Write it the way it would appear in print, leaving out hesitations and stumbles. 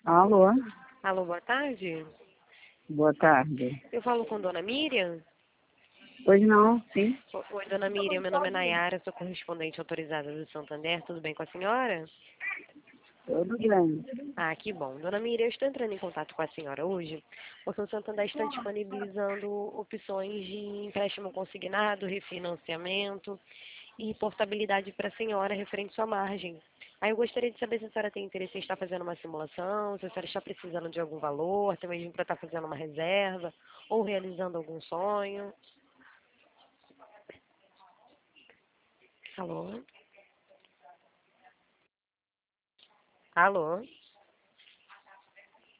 Alô? Alô, boa tarde. Boa tarde. Eu falo com Dona Miriam? Pois não, sim. Oi, Dona Miriam, meu nome é Nayara, sou correspondente autorizada do Santander, tudo bem com a senhora? Tudo bem. Ah, que bom. Dona Miriam, eu estou entrando em contato com a senhora hoje, porque o Santander está disponibilizando opções de empréstimo consignado, refinanciamento e portabilidade para a senhora referente à sua margem. Aí eu gostaria de saber se a senhora tem interesse em estar fazendo uma simulação, se a senhora está precisando de algum valor, até mesmo para estar fazendo uma reserva ou realizando algum sonho. Alô? Alô?